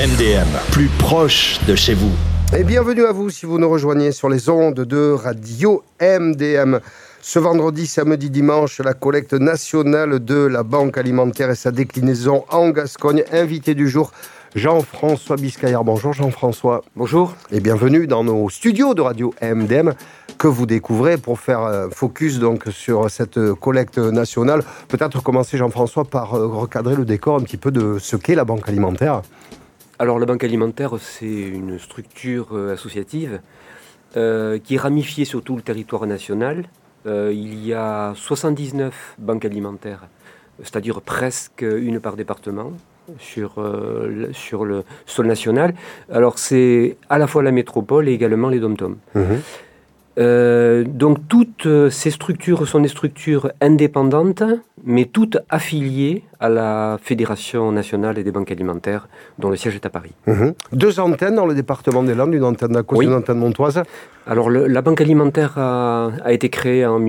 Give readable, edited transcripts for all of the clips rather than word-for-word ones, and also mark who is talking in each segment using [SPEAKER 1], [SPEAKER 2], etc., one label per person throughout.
[SPEAKER 1] MDM, plus proche de chez vous.
[SPEAKER 2] Et bienvenue à vous si vous nous rejoignez sur les ondes de Radio MDM. Ce vendredi, samedi, dimanche, la collecte nationale de la Banque Alimentaire et sa déclinaison en Gascogne. Invité du jour, Jean-François Biscaillard. Bonjour Jean-François.
[SPEAKER 3] Bonjour.
[SPEAKER 2] Et bienvenue dans nos studios de Radio MDM que vous découvrez pour faire focus donc sur cette collecte nationale. Peut-être commencer Jean-François par recadrer le décor un petit peu de ce qu'est la Banque Alimentaire.
[SPEAKER 3] Alors la Banque Alimentaire, c'est une structure associative qui est ramifiée sur tout le territoire national. Il y a 79 banques alimentaires, c'est-à-dire presque une par département sur le sol national. Alors c'est à la fois la métropole et également les dom-toms. Donc toutes ces structures sont des structures indépendantes, mais toutes affiliées à la Fédération nationale des banques alimentaires, dont le siège est à Paris.
[SPEAKER 2] Deux antennes dans le département des Landes, une antenne d'Accos, oui. Une antenne montoise.
[SPEAKER 3] Alors la banque alimentaire a été créée en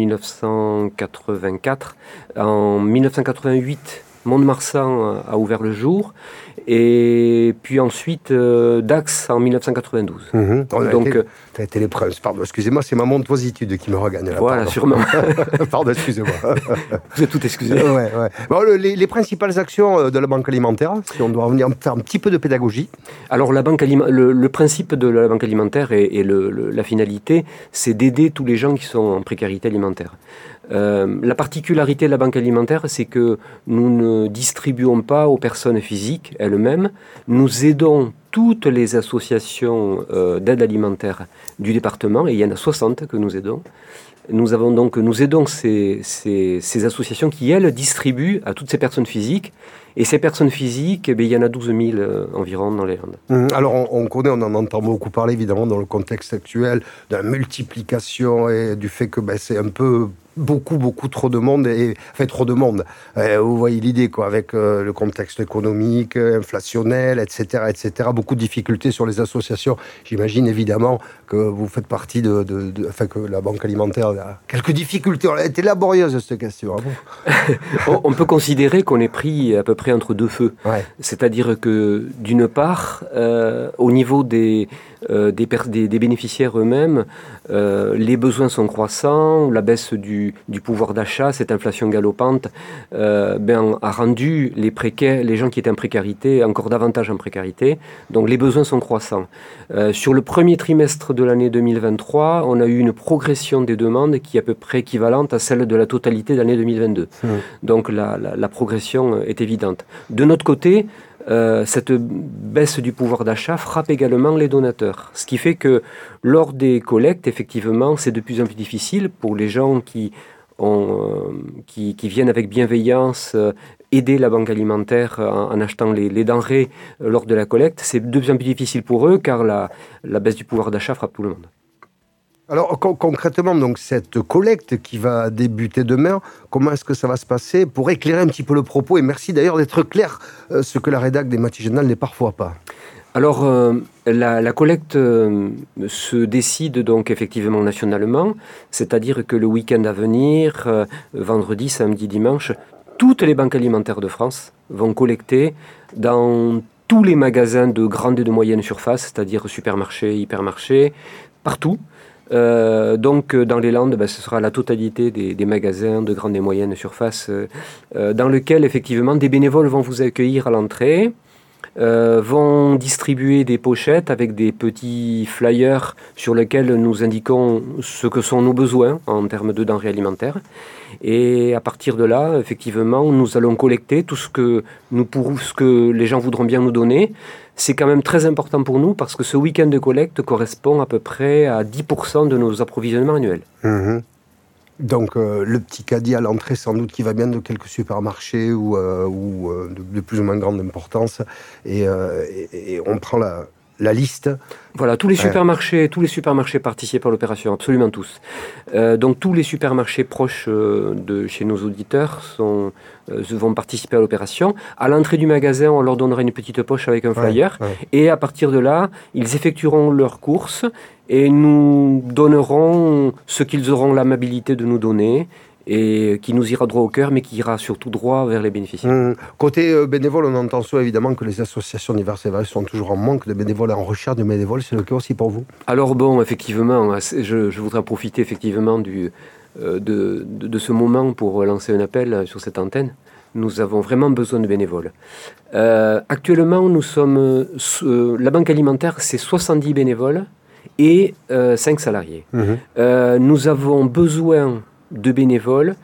[SPEAKER 3] 1984. En 1988, Mont-de-Marsan a ouvert le jour. Et puis ensuite, Dax en 1992.
[SPEAKER 2] Donc, tu as été les preuves. Pardon, excusez-moi, c'est ma montoisitude qui me regagne là.
[SPEAKER 3] Voilà,
[SPEAKER 2] pardon.
[SPEAKER 3] Sûrement.
[SPEAKER 2] Pardon, excusez-moi.
[SPEAKER 3] Vous êtes tout excusé.
[SPEAKER 2] Ouais. Bon, les principales actions de la Banque Alimentaire, si on doit revenir faire un petit peu de pédagogie.
[SPEAKER 3] Alors, le principe de la Banque Alimentaire et la finalité, c'est d'aider tous les gens qui sont en précarité alimentaire. La particularité de la Banque Alimentaire, c'est que nous ne distribuons pas aux personnes physiques elles-mêmes. Nous aidons toutes les associations d'aide alimentaire du département, et il y en a 60 que nous aidons. Nous aidons ces associations qui, elles, distribuent à toutes ces personnes physiques. Et ces personnes physiques, il y en a 12 000 environ dans les Landes.
[SPEAKER 2] Alors, on connaît, on en entend beaucoup parler, évidemment, dans le contexte actuel, de la multiplication et du fait que c'est un peu beaucoup trop de monde, trop de monde. Vous voyez l'idée, quoi, avec le contexte économique, inflationnel, etc. Beaucoup de difficultés sur les associations. J'imagine, évidemment, que vous faites partie que la Banque Alimentaire a quelques difficultés. Elle a été laborieuse, cette question.
[SPEAKER 3] On peut considérer qu'on est pris à peu près entre deux feux. Ouais. C'est-à-dire que, d'une part, au niveau des bénéficiaires eux-mêmes, les besoins sont croissants, la baisse du pouvoir d'achat, cette inflation galopante, a rendu les gens qui étaient en précarité encore davantage en précarité. Donc les besoins sont croissants. Sur le premier trimestre de l'année 2023, on a eu une progression des demandes qui est à peu près équivalente à celle de la totalité de l'année 2022. Donc la progression est évidente. De notre côté, cette baisse du pouvoir d'achat frappe également les donateurs. Ce qui fait que lors des collectes, effectivement, c'est de plus en plus difficile pour les gens qui viennent avec bienveillance aider la Banque Alimentaire en achetant les denrées lors de la collecte. C'est de plus en plus difficile pour eux car la baisse du pouvoir d'achat frappe tout le monde.
[SPEAKER 2] Alors concrètement, donc, cette collecte qui va débuter demain, comment est-ce que ça va se passer pour éclairer un petit peu le propos? Et merci d'ailleurs d'être clair, ce que la rédac des matinales n'est parfois pas.
[SPEAKER 3] Alors, la collecte se décide donc effectivement nationalement, c'est-à-dire que le week-end à venir, vendredi, samedi, dimanche, toutes les banques alimentaires de France vont collecter dans tous les magasins de grande et de moyenne surface, c'est-à-dire supermarchés, hypermarchés, partout. Donc dans les Landes, ce sera la totalité des magasins de grande et moyenne surface dans lequel effectivement des bénévoles vont vous accueillir à l'entrée, vont distribuer des pochettes avec des petits flyers sur lesquels nous indiquons ce que sont nos besoins en termes de denrées alimentaires. Et à partir de là, effectivement, nous allons collecter tout ce que les gens voudront bien nous donner. C'est quand même très important pour nous parce que ce week-end de collecte correspond à peu près à 10% de nos approvisionnements annuels.
[SPEAKER 2] Donc le petit caddie à l'entrée, sans doute, qui va bien de quelques supermarchés ou de plus ou moins grande importance. Et on prend la liste.
[SPEAKER 3] Voilà, tous les supermarchés participent à l'opération, absolument tous. Donc tous les supermarchés proches de chez nos auditeurs vont participer à l'opération. À l'entrée du magasin, on leur donnera une petite poche avec un flyer. Et à partir de là, ils effectueront leurs courses et nous donnerons ce qu'ils auront l'amabilité de nous donner. et qui nous ira droit au cœur, mais qui ira surtout droit vers les bénéficiaires.
[SPEAKER 2] Côté bénévole, on entend souvent évidemment que les associations diverses et variées sont toujours en manque de bénévoles, en recherche de bénévoles. C'est le cas aussi pour vous?
[SPEAKER 3] Alors bon, effectivement, je voudrais profiter effectivement de ce moment pour lancer un appel sur cette antenne. Nous avons vraiment besoin de bénévoles. Actuellement, nous sommes la banque alimentaire, c'est 70 bénévoles et 5 salariés. Nous avons besoin de bénévoles,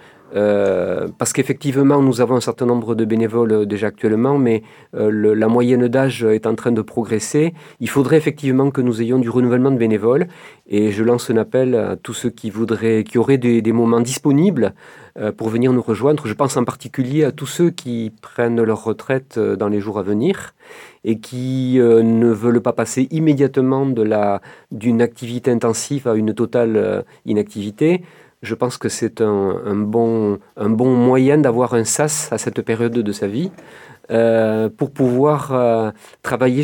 [SPEAKER 3] parce qu'effectivement, nous avons un certain nombre de bénévoles déjà actuellement, mais la moyenne d'âge est en train de progresser. Il faudrait effectivement que nous ayons du renouvellement de bénévoles, et je lance un appel à tous ceux qui auraient des moments disponibles pour venir nous rejoindre. Je pense en particulier à tous ceux qui prennent leur retraite dans les jours à venir et qui ne veulent pas passer immédiatement d'une activité intensive à une totale inactivité. Je pense que c'est un bon moyen d'avoir un sas à cette période de sa vie pour pouvoir travailler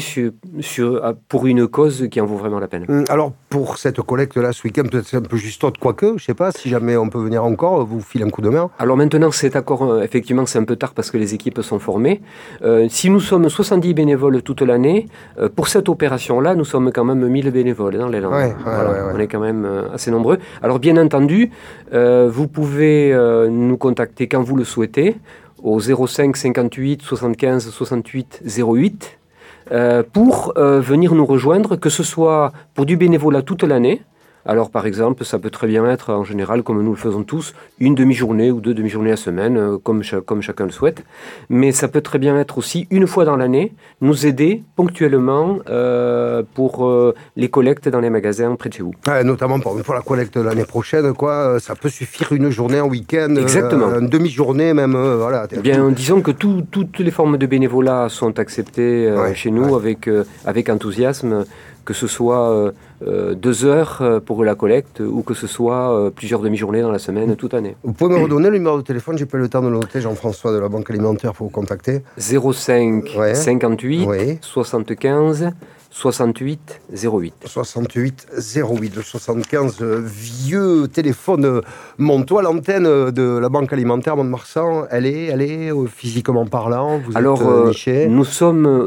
[SPEAKER 3] pour une cause qui en vaut vraiment la peine.
[SPEAKER 2] Alors, pour cette collecte-là, ce week-end, peut-être c'est un peu justote, quoique, je ne sais pas, si jamais on peut venir encore, vous filer un coup de main.
[SPEAKER 3] Alors maintenant, effectivement, c'est un peu tard parce que les équipes sont formées. Si nous sommes 70 bénévoles toute l'année, pour cette opération-là, nous sommes quand même 1000 bénévoles dans les Landes. Ouais. On est quand même assez nombreux. Alors, bien entendu, vous pouvez nous contacter quand vous le souhaitez, au 05 58 75 68 08 pour venir nous rejoindre, que ce soit pour du bénévolat toute l'année. Alors par exemple, ça peut très bien être en général, comme nous le faisons tous, une demi-journée ou 2 demi-journées à semaine, comme chacun le souhaite. Mais ça peut très bien être aussi une fois dans l'année, nous aider ponctuellement pour les collectes dans les magasins près de chez vous.
[SPEAKER 2] Notamment pour la collecte l'année prochaine, ça peut suffire une journée, un week-end,
[SPEAKER 3] exactement.
[SPEAKER 2] Une demi-journée même. Voilà.
[SPEAKER 3] Bien, disons que toutes les formes de bénévolat sont acceptées chez nous avec enthousiasme. Que ce soit 2 heures pour la collecte ou que ce soit plusieurs demi-journées dans la semaine, toute année.
[SPEAKER 2] Vous pouvez me redonner le numéro de téléphone? J'ai pas eu le temps de le noter, Jean-François de la Banque Alimentaire, pour vous contacter.
[SPEAKER 3] 05 58 75 68 08.
[SPEAKER 2] 68 08, le 75, vieux téléphone montois. L'antenne de la Banque Alimentaire Mont-de-Marsan, elle est physiquement parlant, vous êtes niché.
[SPEAKER 3] Nous sommes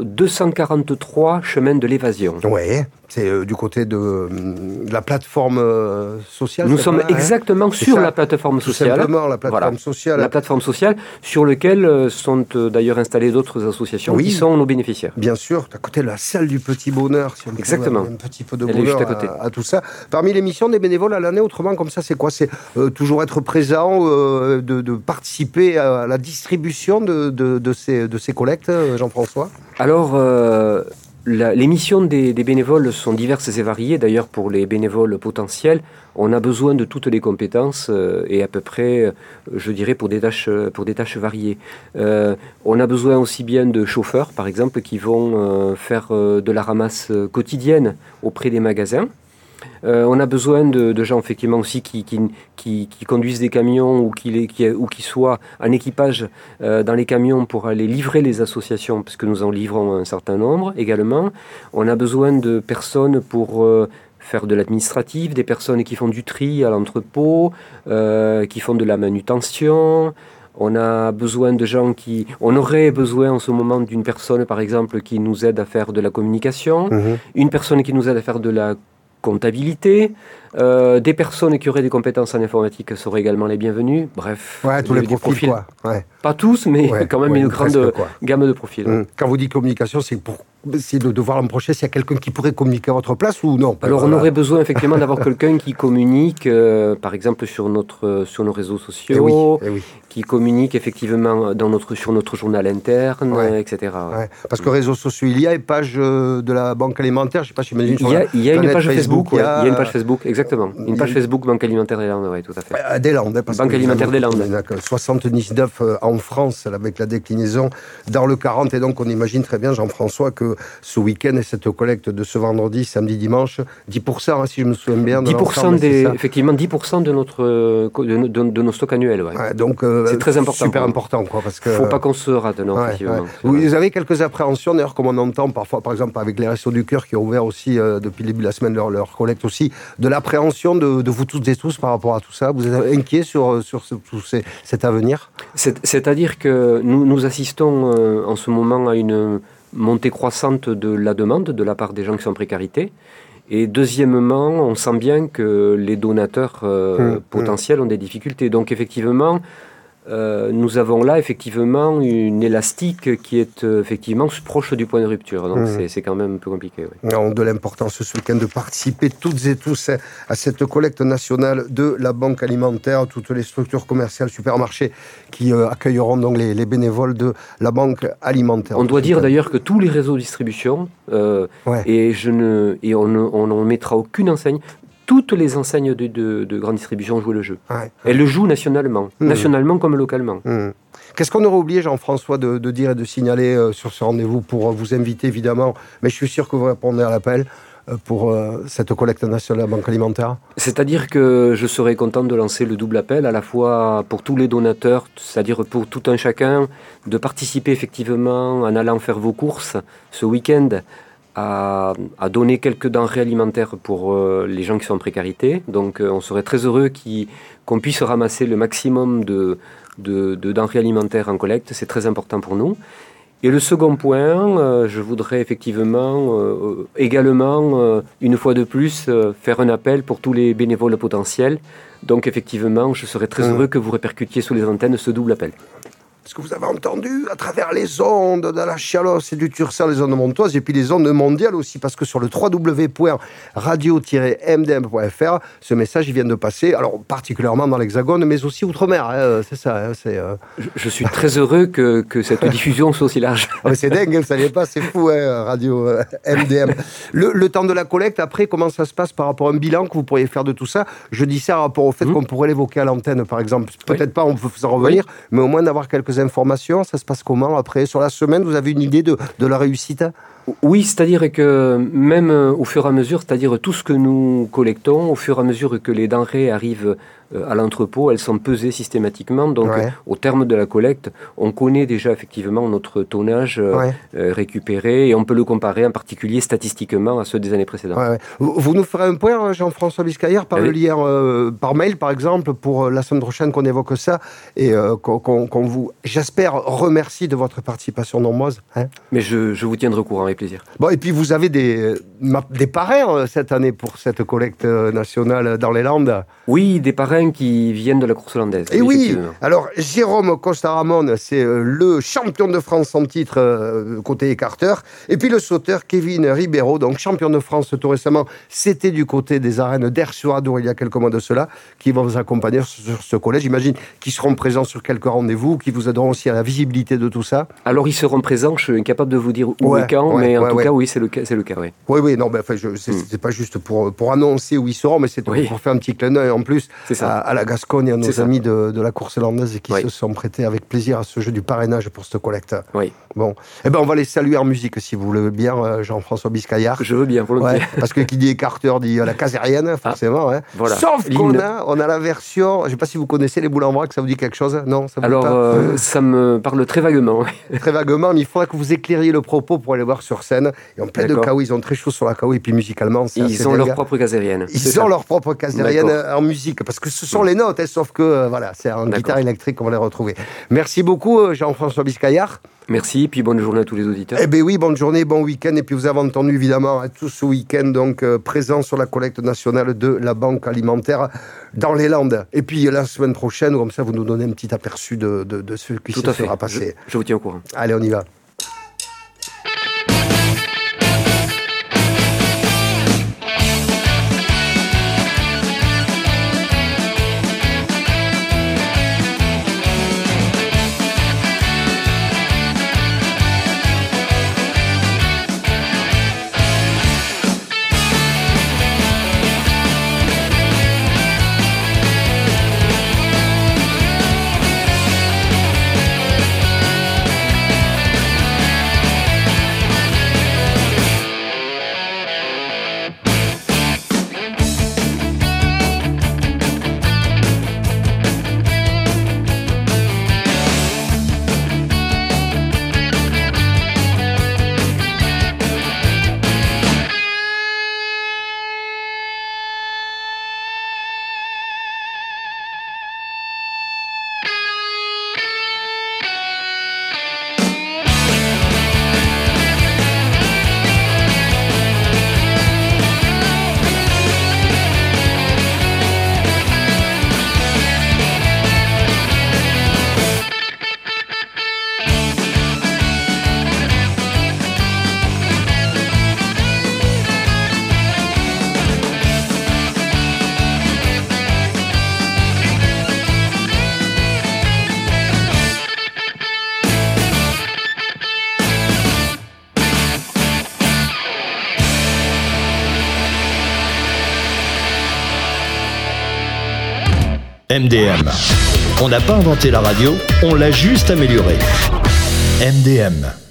[SPEAKER 3] 243 chemin de l'Évasion.
[SPEAKER 2] Oui, c'est du côté de la plateforme sociale.
[SPEAKER 3] Nous sommes exactement sur la plateforme sociale.
[SPEAKER 2] Tout simplement, la plateforme sociale.
[SPEAKER 3] La plateforme sociale sur laquelle sont d'ailleurs installées d'autres associations qui sont nos bénéficiaires.
[SPEAKER 2] Bien sûr, à côté de la salle du Petit Bonheur, si on peut
[SPEAKER 3] exactement.
[SPEAKER 2] Un petit peu de bonheur à tout ça. Parmi les missions des bénévoles à l'année, autrement comme ça, c'est quoi? C'est toujours être présent, de participer à la distribution de ces collectes, Jean-François?
[SPEAKER 3] Alors, les missions des bénévoles sont diverses et variées. D'ailleurs, pour les bénévoles potentiels, on a besoin de toutes les compétences et à peu près, je dirais, pour des tâches variées. On a besoin aussi bien de chauffeurs, par exemple, qui vont faire de la ramasse quotidienne auprès des magasins. On a besoin de gens effectivement aussi qui conduisent des camions ou qui soient en équipage dans les camions pour aller livrer les associations, puisque nous en livrons un certain nombre également. On a besoin de personnes pour faire de l'administratif, des personnes qui font du tri à l'entrepôt, qui font de la manutention. On a besoin de gens on aurait besoin en ce moment d'une personne, par exemple, qui nous aide à faire de la communication, une personne qui nous aide à faire de la comptabilité, des personnes qui auraient des compétences en informatique seraient également les bienvenues. Bref,
[SPEAKER 2] tous les profils.
[SPEAKER 3] Pas tous, mais quand même une grande gamme de profils.
[SPEAKER 2] Quand vous dites communication, c'est pour essayer de voir l'an prochain s'il y a quelqu'un qui pourrait communiquer à votre place ou non?
[SPEAKER 3] Alors on aurait besoin effectivement d'avoir quelqu'un qui communique, par exemple sur nos réseaux sociaux, qui communique effectivement sur notre journal interne, etc.
[SPEAKER 2] Parce que réseaux sociaux, il y a une page de la Banque Alimentaire, je ne sais pas, j'imagine.
[SPEAKER 3] Il y a une page Facebook, il y a une page Facebook, exactement. Une page Facebook Banque Alimentaire des Landes, oui, tout à fait.
[SPEAKER 2] Des Landes,
[SPEAKER 3] Banque Alimentaire des Landes.
[SPEAKER 2] 79 en France, avec la déclinaison dans le 40, et donc on imagine très bien, Jean-François, que que ce week-end et cette collecte de ce vendredi, samedi, dimanche, 10%, si je me souviens bien.
[SPEAKER 3] 10% effectivement, 10% de nos stocks annuels. Ouais.
[SPEAKER 2] Ouais, donc,
[SPEAKER 3] c'est très important.
[SPEAKER 2] Super important. Il ne
[SPEAKER 3] faut pas qu'on se rate, non, effectivement.
[SPEAKER 2] Vous avez quelques appréhensions, d'ailleurs, comme on entend parfois, par exemple, avec les Restos du Cœur qui ont ouvert aussi, depuis le début de la semaine, leur collecte aussi, de l'appréhension de vous toutes et tous par rapport à tout ça. Vous êtes inquiets sur cet avenir ?
[SPEAKER 3] C'est-à-dire que nous assistons en ce moment à une montée croissante de la demande de la part des gens qui sont en précarité. Et deuxièmement, on sent bien que les donateurs potentiels ont des difficultés. Donc effectivement, nous avons là effectivement une élastique qui est effectivement proche du point de rupture. Donc c'est quand même un peu compliqué. Oui.
[SPEAKER 2] On a de l'importance ce week-end de participer toutes et tous à cette collecte nationale de la Banque Alimentaire, toutes les structures commerciales, supermarchés qui accueilleront donc les bénévoles de la Banque Alimentaire.
[SPEAKER 3] On doit dire d'ailleurs que tous les réseaux de distribution, et on ne mettra aucune enseigne. Toutes les enseignes de grande distribution jouent le jeu. Elles le jouent nationalement comme localement.
[SPEAKER 2] Qu'est-ce qu'on aurait oublié, Jean-François, de dire et de signaler sur ce rendez-vous pour vous inviter, évidemment, mais je suis sûr que vous répondrez à l'appel pour cette collecte nationale de la Banque Alimentaire.
[SPEAKER 3] C'est-à-dire que je serais content de lancer le double appel, à la fois pour tous les donateurs, c'est-à-dire pour tout un chacun, de participer effectivement en allant faire vos courses ce week-end, à donner quelques denrées alimentaires pour les gens qui sont en précarité. Donc on serait très heureux qu'on puisse ramasser le maximum de denrées alimentaires en collecte. C'est très important pour nous. Et le second point, je voudrais effectivement également, une fois de plus, faire un appel pour tous les bénévoles potentiels. Donc effectivement, je serais très heureux que vous répercutiez sous les antennes ce double appel.
[SPEAKER 2] Ce que vous avez entendu à travers les ondes de la Chalosse et du Tursan, les ondes montoises, et puis les ondes mondiales aussi, parce que sur le www.radio-mdm.fr, ce message il vient de passer, alors particulièrement dans l'Hexagone, mais aussi outre-mer, c'est ça.
[SPEAKER 3] Je suis très heureux que cette diffusion soit aussi large.
[SPEAKER 2] C'est dingue, vous ne saviez pas, c'est fou, Radio MDM. Le temps de la collecte, après, comment ça se passe par rapport à un bilan que vous pourriez faire de tout ça ? Je dis ça par rapport au fait qu'on pourrait l'évoquer à l'antenne, par exemple. Peut-être pas, on peut en revenir, mais au moins d'avoir quelques informations. Ça se passe comment après ? Sur la semaine, vous avez une idée de la réussite ?
[SPEAKER 3] Oui, c'est-à-dire que même au fur et à mesure, c'est-à-dire tout ce que nous collectons, au fur et à mesure que les denrées arrivent à l'entrepôt, elles sont pesées systématiquement. Donc, au terme de la collecte, on connaît déjà effectivement notre tonnage récupéré et on peut le comparer en particulier statistiquement à ceux des années précédentes.
[SPEAKER 2] Vous nous ferez un point, Jean-François Biscaillard, par le lien, par mail par exemple, pour la semaine prochaine qu'on évoque ça et qu'on vous, j'espère, remercie de votre participation nombreuse.
[SPEAKER 3] Mais je vous tiendrai au courant avec plaisir.
[SPEAKER 2] Bon, et puis vous avez des parrains cette année pour cette collecte nationale dans les Landes.
[SPEAKER 3] Oui, des parrains qui viennent de la course landaise.
[SPEAKER 2] Et oui, alors Jérôme Costa-Ramon, c'est le champion de France en titre côté écarteur, et puis le sauteur Kevin Ribeiro, donc champion de France tout récemment, c'était du côté des arènes d'Air-sur-Adour il y a quelques mois de cela, qui vont vous accompagner sur ce collège. J'imagine qu'ils seront présents sur quelques rendez-vous, qui vous aideront aussi à la visibilité de tout ça.
[SPEAKER 3] Alors ils seront présents, je suis incapable de vous dire où et quand, mais en tout cas oui, c'est le cas.
[SPEAKER 2] Oui, non, mais enfin, c'est pas juste pour annoncer où ils seront, mais c'est pour faire un petit clin d'œil en plus à la Gascogne et à nos amis de la course landaise qui se sont prêtés avec plaisir à ce jeu du parrainage pour cette collecte.
[SPEAKER 3] Oui.
[SPEAKER 2] Bon, on va les saluer en musique si vous voulez bien, Jean-François Biscaillard.
[SPEAKER 3] Je veux bien, volontiers.
[SPEAKER 2] Parce que qui dit écarteur dit la casérienne, forcément.
[SPEAKER 3] Voilà.
[SPEAKER 2] Sauf qu'on a la version, je ne sais pas si vous connaissez les boules en vrac, ça vous dit quelque chose ? Non, ça vous
[SPEAKER 3] Alors, ça me parle très vaguement.
[SPEAKER 2] Très vaguement, mais il faudra que vous éclairiez le propos pour aller voir sur scène. Ils ont plein de caos, ils ont très chaud sur la cao, et puis musicalement,
[SPEAKER 3] ils ont leur propre casérienne.
[SPEAKER 2] Ils ont leur propre casérienne en musique, parce que ce sont les notes, sauf que c'est en guitare électrique qu'on va les retrouver. Merci beaucoup, Jean-François Biscaillard.
[SPEAKER 3] Merci, puis bonne journée à tous les auditeurs.
[SPEAKER 2] Eh bien oui, bonne journée, bon week-end. Et puis vous avez entendu évidemment tout ce week-end donc présent sur la collecte nationale de la Banque Alimentaire dans les Landes. Et puis la semaine prochaine, comme ça vous nous donnez un petit aperçu de ce qui se sera passé.
[SPEAKER 3] Je vous tiens au courant.
[SPEAKER 2] Allez, on y va.
[SPEAKER 1] MDM. On n'a pas inventé la radio, on l'a juste améliorée. MDM.